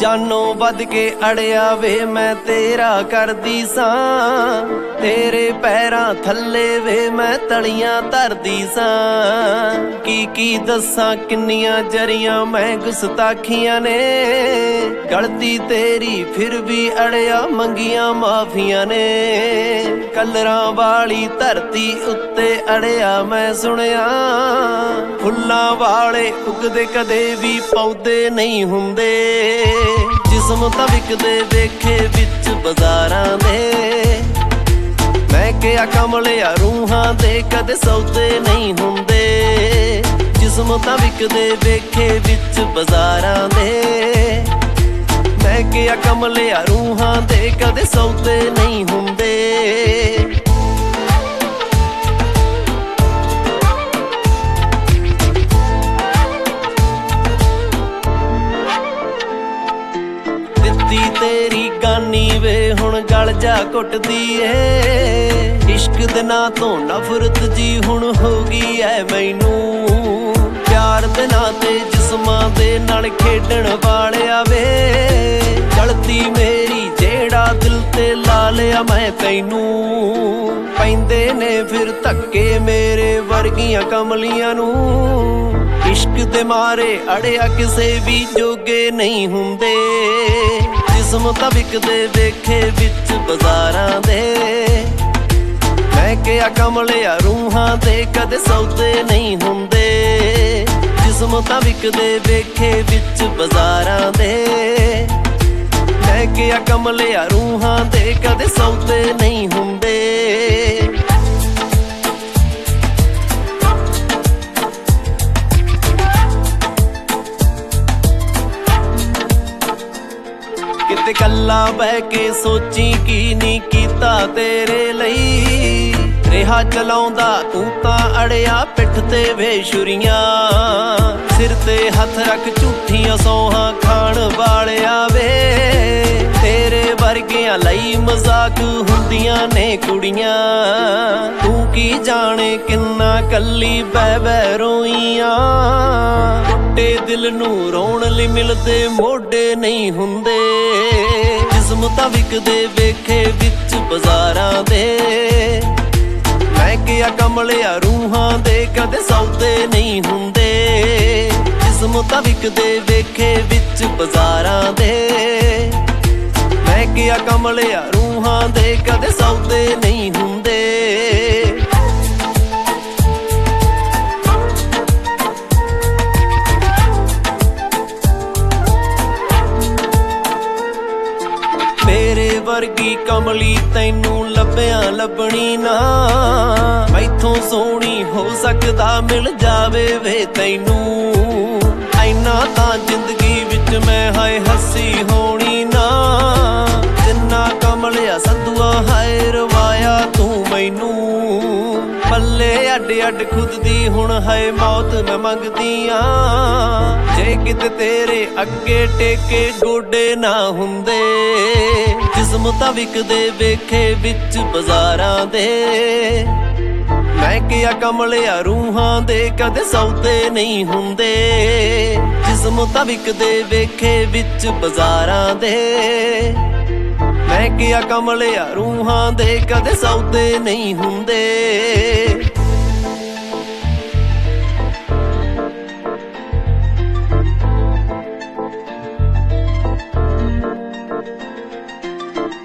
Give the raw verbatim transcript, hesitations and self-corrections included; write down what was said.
ਜਾਨੋਂ ਵੱਧ ਕੇ ਅੜਿਆ ਵੇ ਮੈਂ ਤੇਰਾ ਕਰਦੀ ਸਾਂ, ਤੇਰੇ ਪੈਰਾਂ ਥੱਲੇ ਵੇ ਮੈਂ ਤਲੀਆਂ ਧਰਦੀ ਸਾਂ। ਕੀ ਕੀ ਦੱਸਾਂ ਕਿੰਨੀਆਂ ਜਰੀਆਂ ਮੈਂ ਗੁਸਤਾਖੀਆਂ ਨੇ, ਗਲਤੀ ਤੇਰੀ ਫਿਰ ਵੀ ਅੜਿਆ ਮੰਗੀਆਂ ਮਾਫੀਆਂ ਨੇ। ਕਲਰਾਂ ਵਾਲੀ ਧਰਤੀ ਉੱਤੇ ਅੜਿਆ ਮੈਂ ਸੁਣਿਆ, ਫੁੱਲਾਂ ਵਾਲੇ ਉਗਦੇ ਕਦੇ ਵੀ ਪੌਦੇ ਨਹੀਂ ਹੁੰਦੇ। ਜਿਸਮ ਤਾਂ ਵਿਕਦੇ ਵੇਖੇ ਵਿੱਚ ਬਾਜ਼ਾਰਾਂ ਦੇ, ਮੈਂ ਕਿਹਾ ਕਮਲਿਆ ਰੂਹਾਂ ਦੇ ਕਦੇ ਸੌਦੇ ਨਹੀਂ ਹੁੰਦੇ। ਜਿਸਮ ਤਾਂ ਵਿਕਦੇ ਵੇਖੇ ਵਿੱਚ ਬਾਜ਼ਾਰਾਂ ਦੇ, ਮੈਂ ਕਿਹਾ ਕਮਲਿਆ ਰੂਹਾਂ ਦੇ ਕਦੇ ਸੌਦੇ ਨਹੀਂ ਹੁੰਦੇ। ਤੇਰੀ ਗਾਨੀ ਵੇ ਹੁਣ ਗਲ ਜਾ ਘੁੱਟਦੀ ਏ, ਇਸ਼ਕ ਦੇ ਨਾਂ ਤੋਂ ਨਫ਼ਰਤ ਜੀ ਹੁਣ ਹੋ ਗਈ ਐ ਮੈਨੂੰ। ਪਿਆਰ ਦੇ ਨਾਂ ਤੇ ਜਿਸਮਾਂ ਦੇ ਨਾਲ ਖੇਡਣ ਵਾਲਿਆ ਵੇ, ਗਲਤੀ ਮੇਰੀ ਜਿਹੜਾ ਦਿਲ ਤੇ ਲਾ ਲਿਆ ਮੈਂ ਤੈਨੂੰ। ਪੈਂਦੇ ਨੇ ਫਿਰ ਧੱਕੇ ਮੇਰੇ ਵਰਗੀਆਂ ਕਮਲੀਆਂ ਨੂੰ, ਇਸ਼ਕ ਦੇ ਮਾਰੇ ਅੜਿਆ ਕਿਸੇ ਵੀ ਜੋਗੇ ਨਹੀਂ ਹੁੰਦੇ। ਜਿਸਮ ਤਾਂ ਵਿਕਦੇ ਵੇਖੇ ਵਿੱਚ ਬਾਜ਼ਾਰਾਂ ਦੇ, ਮੈਂ ਕਿਹਾ ਕਮਲਿਆ ਰੂਹਾਂ ਦੇ ਕਦੇ ਸੌਦੇ ਨਹੀਂ ਹੁੰਦੇ। ਜਿਸਮ ਤਾਂ ਵਿਕਦੇ ਵੇਖੇ ਵਿੱਚ ਬਾਜ਼ਾਰਾਂ ਦੇ, ਮੈਂ ਕਿਹਾ ਕਮਲਿਆ ਰੂਹਾਂ ਦੇ ਕਦੇ ਸੌਦੇ ਨਹੀਂ ਹੁੰਦੇ। ਕਿਤੇ ਕੱਲਾ ਬਹਿ ਕੇ ਸੋਚੀ ਕੀ ਨਹੀਂ ਕੀਤਾ ਤੇਰੇ ਲਈ, ਰਿਹਾ ਚਲਾਉਂਦਾ ਤੂੰ ਤਾਂ ਅੜਿਆ ਪਿੱਠ ਤੇ ਵੇ ਛੁਰੀਆਂ। ਸਿਰ ਤੇ ਹੱਥ ਰੱਖ ਝੂਠੀਆਂ ਸੌਹਾਂ ਖਾਣ ਵਾਲਿਆ ਵੇ, ਤੇਰੇ ਵਰਗਿਆਂ ਲਈ ਮਜ਼ਾਕ ਹੁੰਦੀਆਂ ਨੇ ਕੁੜੀਆਂ। ਤੂੰ ਕੀ ਜਾਣੇ ਕਿੰਨਾ ਕੱਲੀ ਬਹਿ ਬਹਿ ਰੋਈਆਂ, ਟੁੱਟੇ ਦਿਲ ਨੂੰ ਰੋਣ ਲਈ ਮਿਲਦੇ ਮੋਢੇ ਨਹੀਂ ਹੁੰਦੇ। ਜਿਸਮ ਤਾਂ ਵਿਕਦੇ ਵੇਖੇ ਵਿੱਚ ਬਾਜ਼ਾਰਾਂ ਦੇ, ਮੈਂ ਕਿਹਾ ਕਮਲਿਆ ਰੂਹਾਂ ਦੇ ਕਦੇ ਸੌਦੇ ਨਹੀਂ ਹੁੰਦੇ। ਜਿਸਮ ਤਾਂ ਵਿਕਦੇ ਵੇਖੇ ਵਿੱਚ ਬਾਜ਼ਾਰਾਂ ਦੇ, ਮੈਂ ਕਿਹਾ ਕਮਲਿਆ ਰੂਹਾਂ ਦੇ ਕਦੇ ਸੌਦੇ ਨਹੀਂ ਹੁੰਦੇ। ਮੇਰੇ ਵਰਗੀ ਕਮਲੀ ਤੈਨੂੰ ਲੱਭਿਆ ਲੱਭਣੀ ਨਾ, ਮੈਥੋਂ ਸੋਹਣੀ ਹੋ ਸਕਦਾ ਮਿਲ ਜਾਵੇ ਵੇ ਤੈਨੂੰ। ਐਨਾ ਤਾਂ ਜ਼ਿੰਦਗੀ ਵਿੱਚ ਮੈਂ ਹਾਏ ਹੱਸੀ ਹੋਣੀ ਨਾ, ਜਿੰਨਾ ਕਮਲਿਆ ਸੰਧੂਆ ਹਾਏ ਰਵਾਇਆ ਤੂੰ ਮੈਨੂੰ। ਪੱਲੇ ਅੱਡ ਅੱਡ ਖੁਦ ਦੀ ਹੁਣ ਹਾਏ ਮੌਤ ਮੈਂ ਮੰਗਦੀ ਆਂ, ਜੇ ਕਿਤੇ ਤੇਰੇ ਅੱਗੇ ਟੇਕੇ ਗੋਡੇ ਨਾ ਹੁੰਦੇ। ਜਿਸਮ ਤਾਂ ਵਿਕਦੇ ਵੇਖੇ ਵਿੱਚ ਬਾਜ਼ਾਰਾਂ ਦੇ, ਮੈਂ ਕਿਹਾ ਕਮਲਿਆ ਰੂਹਾਂ ਦੇ ਕਦੇ ਸੌਦੇ ਨਹੀਂ ਹੁੰਦੇ। ਜਿਸਮ ਤਾਂ ਵਿਕਦੇ ਵੇਖੇ ਵਿੱਚ ਬਾਜ਼ਾਰਾਂ ਦੇ, ਮੈਂ ਕਿਹਾ ਕਮਲਿਆ ਰੂਹਾਂ ਦੇ ਕਦੇ ਸੌਦੇ ਨਹੀਂ ਹੁੰਦੇ।